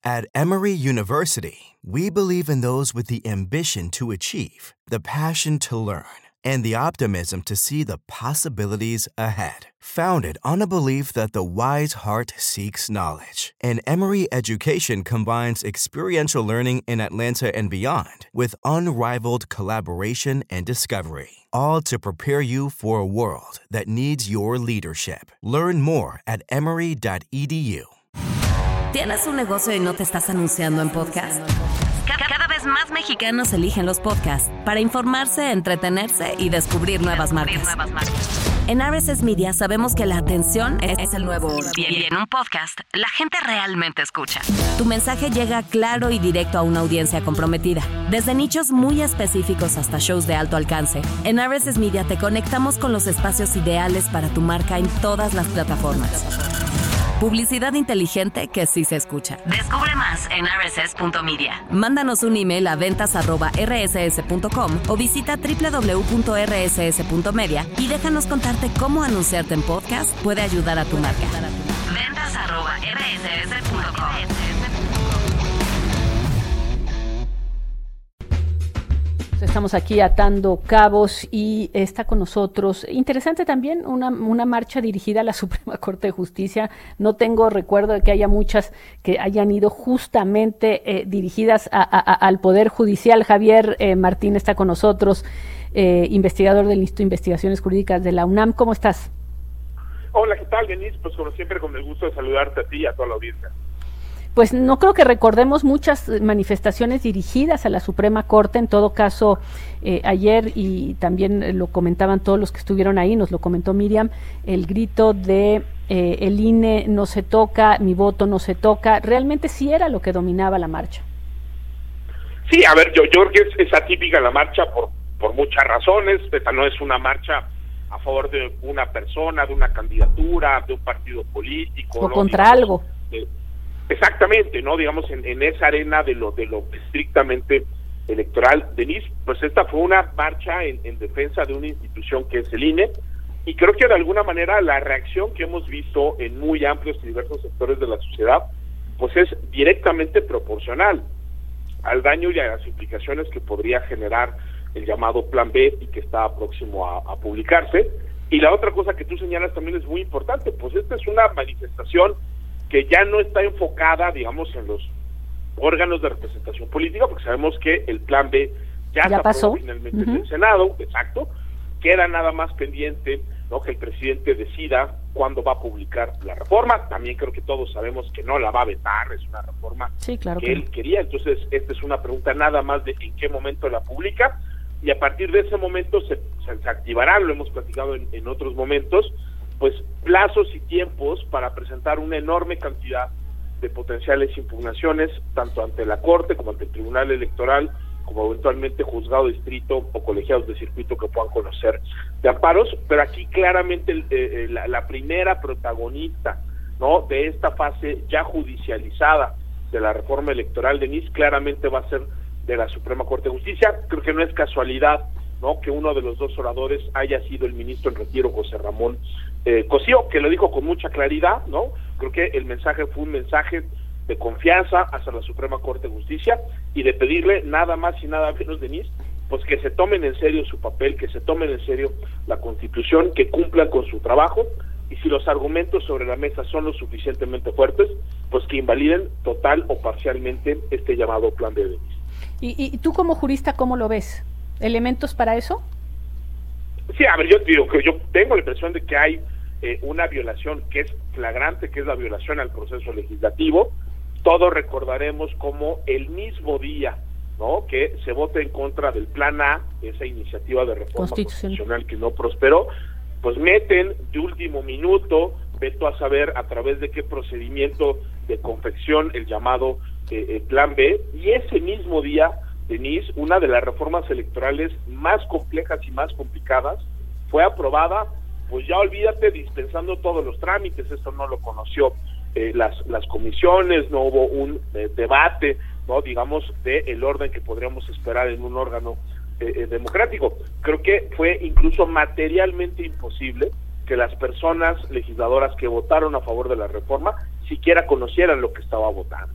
At Emory University, we believe in those with the ambition to achieve, the passion to learn, and the optimism to see the possibilities ahead. Founded on a belief that the wise heart seeks knowledge, and Emory Education combines experiential learning in Atlanta and beyond with unrivaled collaboration and discovery, all to prepare you for a world that needs your leadership. Learn more at emory.edu. ¿Tienes un negocio y no te estás anunciando en podcast? Cada vez más mexicanos eligen los podcasts para informarse, entretenerse y descubrir nuevas marcas. En RSS Media sabemos que la atención es el nuevo oro. Y en un podcast, la gente realmente escucha. Tu mensaje llega claro y directo a una audiencia comprometida. Desde nichos muy específicos hasta shows de alto alcance, en RSS Media te conectamos con los espacios ideales para tu marca en todas las plataformas. Publicidad inteligente que sí se escucha. Descubre más en rss.media. Mándanos un email a ventas@rss.com o visita www.rss.media y déjanos contarte cómo anunciarte en podcast puede ayudar a tu marca. ventas@rss.com. Estamos aquí atando cabos y está con nosotros, interesante también, una marcha dirigida a la Suprema Corte de Justicia. No tengo recuerdo de que haya muchas que hayan ido justamente dirigidas al Poder Judicial. Javier Martín está con nosotros, investigador del Instituto de Investigaciones Jurídicas de la UNAM. ¿Cómo estás? Hola, ¿qué tal, Denise? Pues como siempre, con el gusto de saludarte a ti y a toda la audiencia. Pues no creo que recordemos muchas manifestaciones dirigidas a la Suprema Corte. En todo caso, ayer, y también lo comentaban todos los que estuvieron ahí, nos lo comentó Miriam, el grito de el INE no se toca, mi voto no se toca, realmente sí era lo que dominaba la marcha. Sí, a ver, yo creo que es atípica la marcha por muchas razones. Esta no es una marcha a favor de una persona, de una candidatura, de un partido político. O ¿no? contra algo. Exactamente, ¿no? Digamos, en esa arena de lo estrictamente electoral, Denise, pues esta fue una marcha en defensa de una institución que es el INE, y creo que de alguna manera la reacción que hemos visto en muy amplios y diversos sectores de la sociedad, pues es directamente proporcional al daño y a las implicaciones que podría generar el llamado Plan B y que está próximo a publicarse. Y la otra cosa que tú señalas también es muy importante, pues esta es una manifestación que ya no está enfocada, digamos, en los órganos de representación política, porque sabemos que el Plan B ya pasó finalmente en el Senado, exacto. Queda nada más pendiente, ¿no?, que el presidente decida cuándo va a publicar la reforma. También creo que todos sabemos que no la va a vetar, es una reforma que él quería. Entonces, esta es una pregunta nada más de en qué momento la publica, y a partir de ese momento se activarán, lo hemos platicado en otros momentos, pues plazos y tiempos para presentar una enorme cantidad de potenciales impugnaciones, tanto ante la Corte como ante el Tribunal Electoral, como eventualmente juzgado de distrito o colegiados de circuito que puedan conocer de amparos. Pero aquí claramente la primera protagonista, ¿no?, de esta fase ya judicializada de la reforma electoral, Denise, claramente va a ser de la Suprema Corte de Justicia. Creo que no es casualidad, ¿no?, que uno de los dos oradores haya sido el ministro en retiro, José Ramón Cosío, que lo dijo con mucha claridad, ¿no? Creo que el mensaje fue un mensaje de confianza hacia la Suprema Corte de Justicia y de pedirle nada más y nada menos, Denise, pues que se tomen en serio su papel, que se tomen en serio la Constitución, que cumplan con su trabajo, y si los argumentos sobre la mesa son lo suficientemente fuertes, pues que invaliden total o parcialmente este llamado Plan B, Denise. ¿Y tú como jurista cómo lo ves? ¿Elementos para eso? Sí, a ver, yo digo que yo tengo la impresión de que hay una violación que es flagrante, que es la violación al proceso legislativo. Todos recordaremos cómo el mismo día, ¿no?, que se vota en contra del Plan A, esa iniciativa de reforma constitucional que no prosperó, pues meten de último minuto, veto a saber a través de qué procedimiento de confección, el llamado Plan B, y ese mismo día, Denise, una de las reformas electorales más complejas y más complicadas fue aprobada, pues ya olvídate, dispensando todos los trámites. Esto no lo conoció las comisiones, no hubo un debate, no, digamos, de el orden que podríamos esperar en un órgano democrático. Creo que fue incluso materialmente imposible que las personas legisladoras que votaron a favor de la reforma siquiera conocieran lo que estaban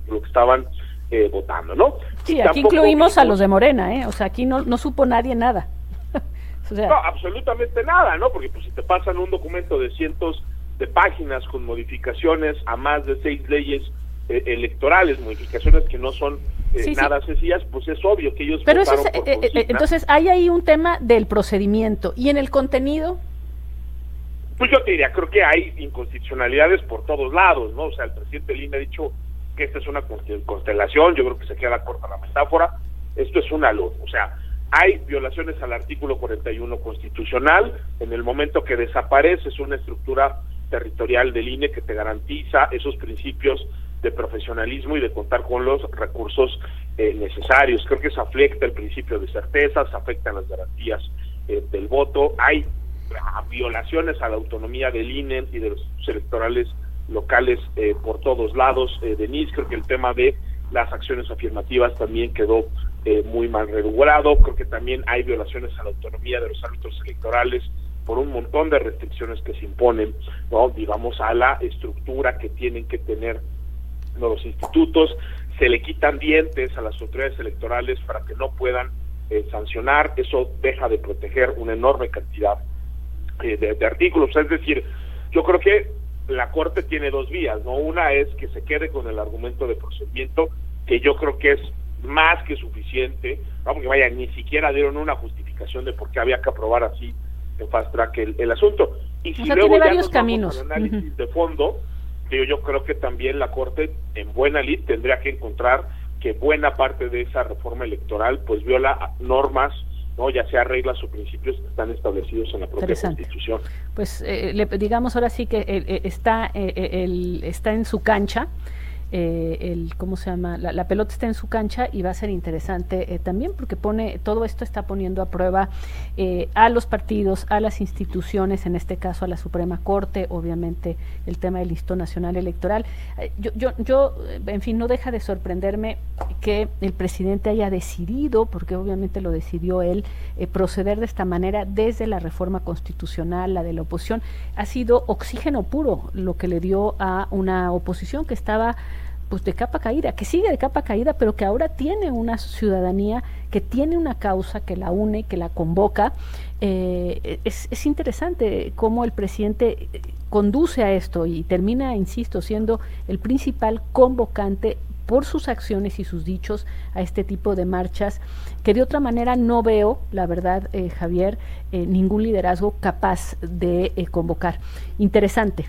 votando, ¿no? Sí, aquí incluimos a los de Morena, o sea, aquí no supo nadie nada. O sea, no, absolutamente nada, ¿no? Porque pues si te pasan un documento de cientos de páginas con modificaciones a más de 6 leyes electorales, modificaciones que no son nada sencillas, pues es obvio que ellos pero votaron eso por consigna. Entonces hay ahí un tema del procedimiento, ¿y en el contenido? Pues yo te diría, creo que hay inconstitucionalidades por todos lados, ¿no? O sea, el presidente del INE ha dicho que esta es una constelación, yo creo que se queda corta la metáfora, esto es una luz, o sea, hay violaciones al artículo 41 constitucional, en el momento que desapareces una estructura territorial del INE que te garantiza esos principios de profesionalismo y de contar con los recursos necesarios. Creo que se afecta el principio de certeza, se afectan las garantías del voto, hay violaciones a la autonomía del INE y de los electorales locales por todos lados. Denise, creo que el tema de las acciones afirmativas también quedó muy mal regulado. Creo que también hay violaciones a la autonomía de los árbitros electorales por un montón de restricciones que se imponen, ¿no? Digamos, a la estructura que tienen que tener los institutos. Se le quitan dientes a las autoridades electorales para que no puedan sancionar. Eso deja de proteger una enorme cantidad de artículos. Es decir, yo creo que la Corte tiene dos vías, ¿no? Una es que se quede con el argumento de procedimiento, que yo creo que es más que suficiente, ¿no? Porque vaya, ni siquiera dieron una justificación de por qué había que aprobar así en fast track el asunto. Y si o sea, luego tiene ya varios nos caminos. vamos al análisis de fondo, yo creo que también la Corte, en buena lid, tendría que encontrar que buena parte de esa reforma electoral pues viola normas, ¿no? Ya sea reglas o principios que están establecidos en la propia Constitución. Pues digamos ahora sí que está en su cancha, ¿cómo se llama? La pelota está en su cancha y va a ser interesante también porque todo esto está poniendo a prueba a los partidos, a las instituciones, en este caso a la Suprema Corte, obviamente el tema del Instituto Nacional Electoral. Yo, en fin, no deja de sorprenderme que el presidente haya decidido, porque obviamente lo decidió él, proceder de esta manera desde la reforma constitucional, la de la oposición. Ha sido oxígeno puro lo que le dio a una oposición que estaba pues de capa caída, que sigue de capa caída, pero que ahora tiene una ciudadanía, que tiene una causa que la une, que la convoca. Es interesante cómo el presidente conduce a esto y termina, insisto, siendo el principal convocante por sus acciones y sus dichos a este tipo de marchas, que de otra manera no veo, la verdad, Javier, ningún liderazgo capaz de convocar. Interesante.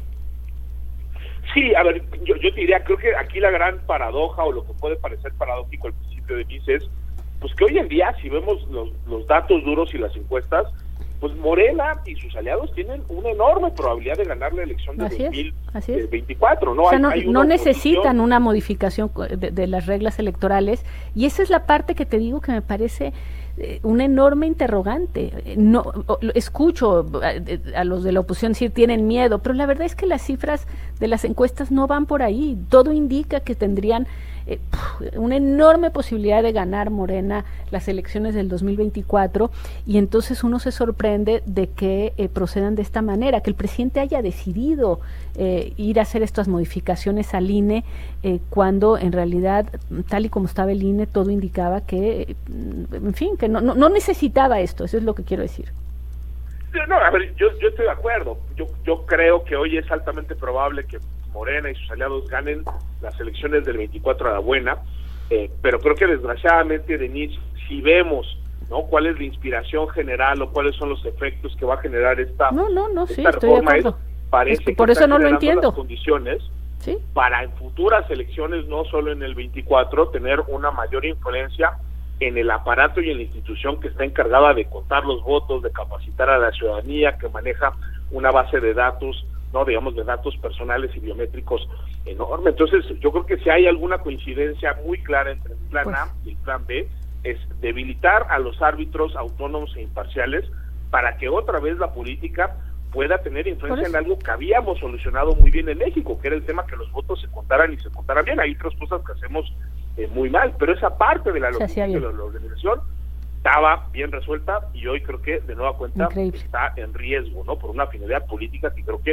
Sí, a ver, yo te diría, creo que aquí la gran paradoja, o lo que puede parecer paradójico al principio de mis es, pues que hoy en día, si vemos los datos duros y las encuestas, pues Morena y sus aliados tienen una enorme probabilidad de ganar la elección de 2024, ¿no? O sea, no necesitan una modificación de las reglas electorales, y esa es la parte que te digo que me parece una enorme interrogante. No escucho a los de la oposición decir tienen miedo, pero la verdad es que las cifras de las encuestas no van por ahí. Todo indica que tendrían una enorme posibilidad de ganar Morena las elecciones del 2024, y entonces uno se sorprende de que procedan de esta manera, que el presidente haya decidido ir a hacer estas modificaciones al INE, cuando en realidad, tal y como estaba el INE, todo indicaba que, en fin, que no necesitaba esto. Eso es lo que quiero decir. No, a ver, yo estoy de acuerdo. Yo creo que hoy es altamente probable que Morena y sus aliados ganen las elecciones del 24 a la buena, pero creo que desgraciadamente, Denise, si vemos, ¿no?, cuál es la inspiración general o cuáles son los efectos que va a generar esta reforma, parece que por eso no lo entiendo. Las condiciones para en futuras elecciones, no solo en el 24, tener una mayor influencia en el aparato y en la institución que está encargada de contar los votos, de capacitar a la ciudadanía, que maneja una base de datos, no, digamos, de datos personales y biométricos enorme. Entonces, yo creo que si hay alguna coincidencia muy clara entre el plan A y el plan B, es debilitar a los árbitros autónomos e imparciales para que otra vez la política pueda tener influencia en algo que habíamos solucionado muy bien en México, que era el tema que los votos se contaran y se contaran bien. Hay otras cosas que hacemos muy mal, pero esa parte de la logística de la organización estaba bien resuelta, y hoy creo que de nueva cuenta está en riesgo, ¿no?, por una finalidad política que creo que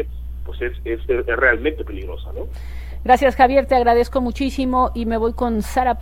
pues es realmente peligrosa, ¿no? Gracias, Javier, te agradezco muchísimo y me voy con Sara